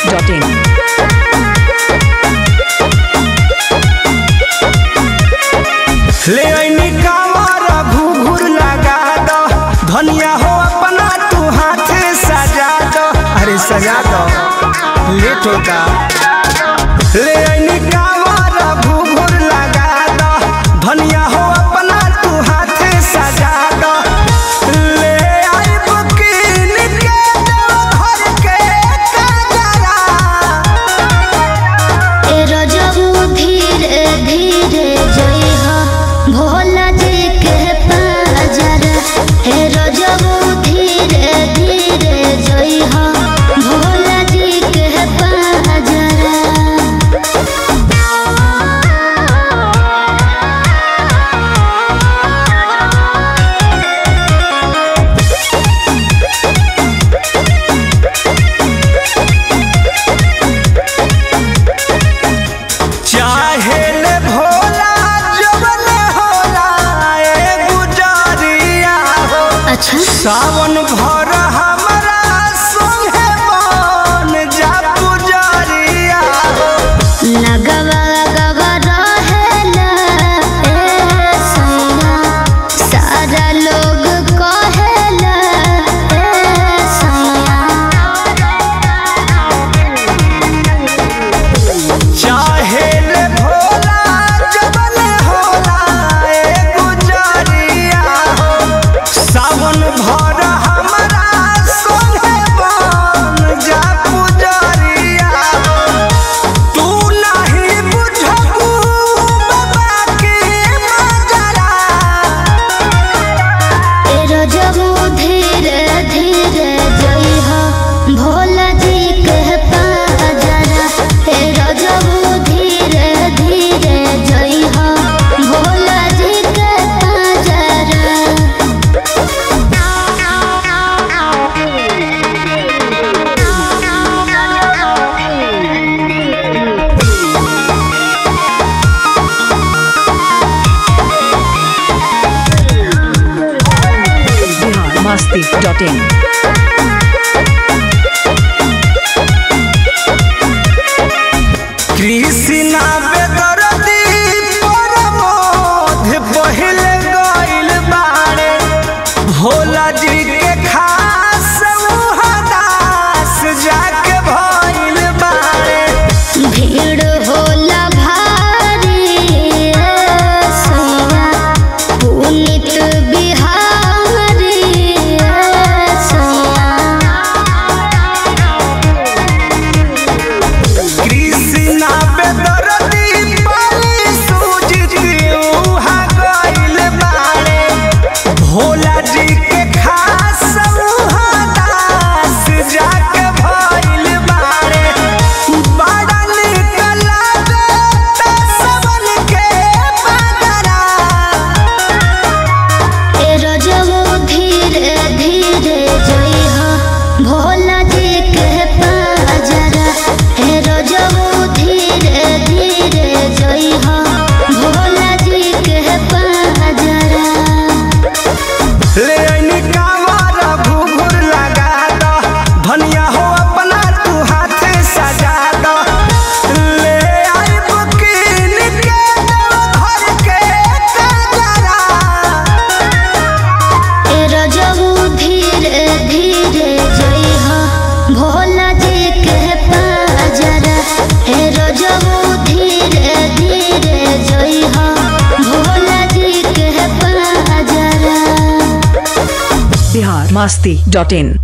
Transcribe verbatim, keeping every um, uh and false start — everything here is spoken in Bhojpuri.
Dot in. ले आईनी कांवर घूघूर लगा दो, धनिया हो अपना तू हाथ सजा दो। अरे सजा दो, लेट होता। ले आईनी कांवर घूघूर लगा दो, धनिया हो अपना तू हाथ सजा दो। ले आई बुकीन के दो घर के काजरा। ए रजबू धीरे धीरे जइहा भोला जी के पाजर। हे रजबू धीरे धीरे जइहा भोला जी के पाजर। चाहे ले भोला जवन होला ए गुजरिया हो। अच्छा सावन भर हमरा संगे बन जा पुजरिया हो। लगवा गवा रहेला ए सैया, सारा लोग कहेला ए सैया। चाहे ले भोला जवन होला ए गुजरिया हो। सावन भर हमरा संगे बन जा पुजरिया हो। तू नहीं बुझबू बाबा के मजरा। ए रजबू धीरे धीरे जइहा भोला जी के पाजरा। ए रजबू धीरे धीरे जइहा भोला जी के पाजरा। Bihar masti dot in. कृष्णा बेदर्दी परमोध पहिले गइल बाड़े। भोला जी के खास उहदास जाके भइल बाड़े। भीड़ होला भारी ए सैया, पुनीत बिहारी ए सैया। कृष्णा बेदर्दी पाली सूझत उहा गइल बाड़े। भोला जी के खास उहदास जाके भइल बाड़े। बड़ा निक लागता सबन के बदरा। ए रजबू धीरे धीरे जइहा भोला जी के पाजरा। ए रजबू धीरे धीरे जइहा भोला जी के पाजरा। ले आईनी कांवर घूघूर लगा दो, धनिया हो अपना तू हाथ सजा दो। ले आई बुकीन के दो घर के काजरा। ए रजबू धीरे धीरे जइहा भोला जी के पाजरा। ए रजबू धीरे धीरे जइहा भोला जी के पाजरा। बिहार मस्ती डॉट इन।